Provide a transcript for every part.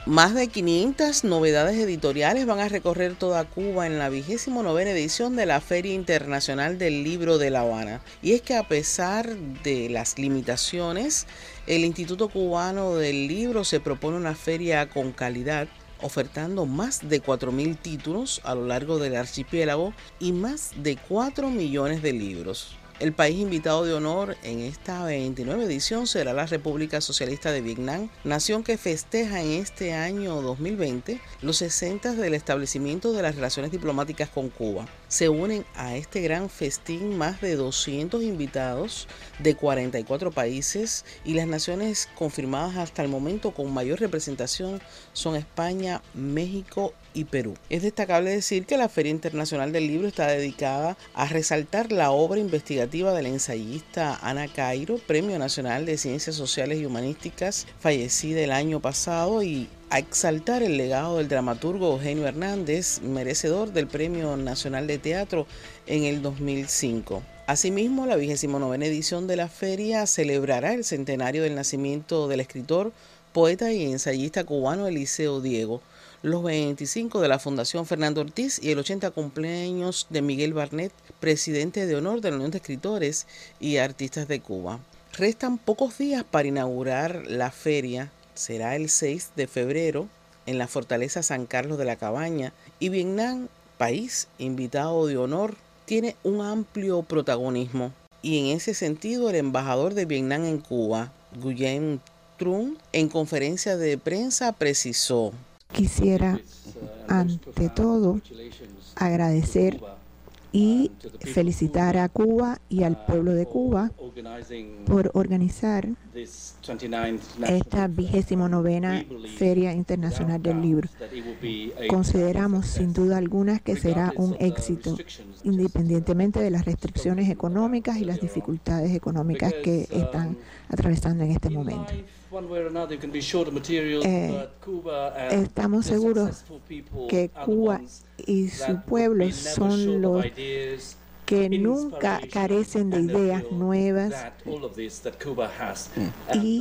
Más de 500 novedades editoriales van a recorrer toda Cuba en la 29ª edición de la Feria Internacional del Libro de La Habana. Y es que a pesar de las limitaciones, el Instituto Cubano del Libro se propone una feria con calidad, ofertando más de 4.000 títulos a lo largo del archipiélago y más de 4 millones de libros. El país invitado de honor en esta 29 edición será la República Socialista de Vietnam, nación que festeja en este año 2020 los 60 del establecimiento de las relaciones diplomáticas con Cuba. Se unen a este gran festín más de 200 invitados de 44 países y las naciones confirmadas hasta el momento con mayor representación son España, México y Perú. Es destacable decir que la Feria Internacional del Libro está dedicada a resaltar la obra investigativa de la ensayista Ana Cairo, Premio Nacional de Ciencias Sociales y Humanísticas, fallecida el año pasado, y a exaltar el legado del dramaturgo Eugenio Hernández, merecedor del Premio Nacional de Teatro en el 2005. Asimismo, la 29ª edición de la feria celebrará el centenario del nacimiento del escritor, poeta y ensayista cubano Eliseo Diego, los 25 de la Fundación Fernando Ortiz y el 80 cumpleaños de Miguel Barnet, presidente de honor de la Unión de Escritores y Artistas de Cuba. Restan pocos días para inaugurar la feria. Será el 6 de febrero en la Fortaleza San Carlos de la Cabaña, y Vietnam, país invitado de honor, tiene un amplio protagonismo. Y en ese sentido, el embajador de Vietnam en Cuba, Nguyen Trung, en conferencia de prensa precisó: quisiera, ante todo, agradecer y felicitar a Cuba y al pueblo de Cuba por organizar esta 29ª Feria Internacional del Libro. Consideramos sin duda alguna que será un éxito, independientemente de las restricciones económicas y las dificultades económicas que están atravesando en este momento. Estamos seguros que Cuba y su pueblo son los que nunca carecen de ideas nuevas, y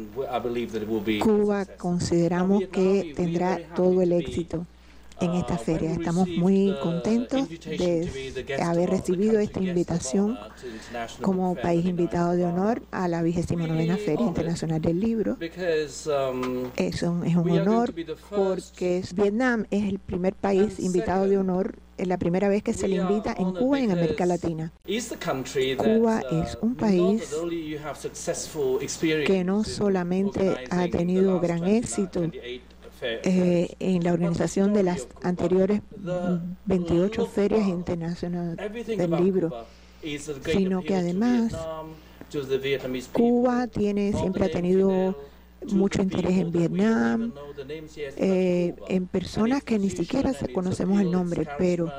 Cuba consideramos que tendrá todo el éxito en esta feria. Estamos muy contentos de haber recibido esta invitación como país invitado de honor a la 29ª Feria Internacional del Libro. Es un honor porque Vietnam es el primer país invitado de honor, es la primera vez que se le invita en Cuba y en América Latina. Cuba es un país que no solamente ha tenido gran éxito en la organización de las anteriores 28 ferias internacionales del libro, sino que además Cuba siempre ha tenido mucho interés en Vietnam, en personas que ni siquiera conocemos el nombre, pero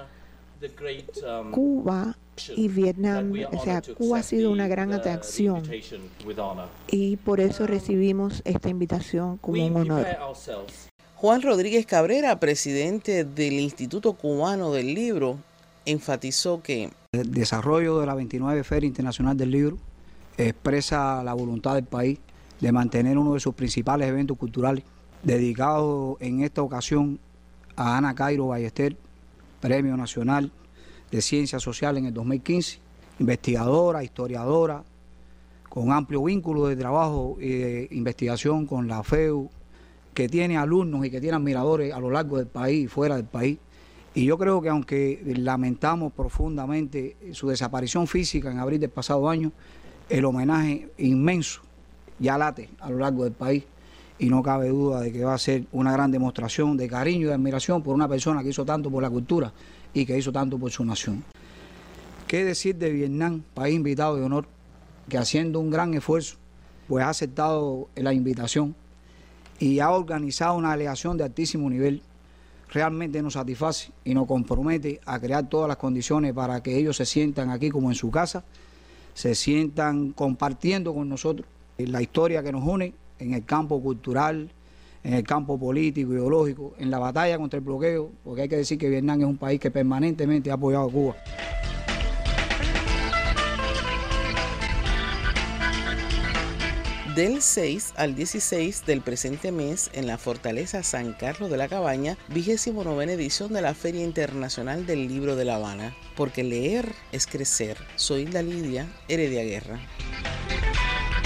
Cuba y Vietnam, o sea, Cuba ha sido una gran atracción y por eso recibimos esta invitación como un honor. Juan Rodríguez Cabrera, presidente del Instituto Cubano del Libro, enfatizó que el desarrollo de la 29 Feria Internacional del Libro expresa la voluntad del país de mantener uno de sus principales eventos culturales, dedicado en esta ocasión a Ana Cairo Ballester, Premio Nacional de Ciencias Sociales en el 2015, investigadora, historiadora, con amplio vínculo de trabajo y de investigación con la FEU, que tiene alumnos y que tiene admiradores a lo largo del país y fuera del país. Y yo creo que aunque lamentamos profundamente su desaparición física en abril del pasado año, el homenaje inmenso ya late a lo largo del país y no cabe duda de que va a ser una gran demostración de cariño y de admiración por una persona que hizo tanto por la cultura y que hizo tanto por su nación. ¿Qué decir de Vietnam, país invitado de honor, que haciendo un gran esfuerzo pues ha aceptado la invitación y ha organizado una delegación de altísimo nivel? Realmente nos satisface y nos compromete a crear todas las condiciones para que ellos se sientan aquí como en su casa, se sientan compartiendo con nosotros la historia que nos une en el campo cultural, en el campo político, ideológico, en la batalla contra el bloqueo, porque hay que decir que Vietnam es un país que permanentemente ha apoyado a Cuba. del 6 al 16 del presente mes en la Fortaleza San Carlos de la Cabaña, 29ª edición de la Feria Internacional del Libro de La Habana. Porque leer es crecer. Soy Hilda Lidia Heredia Guerra.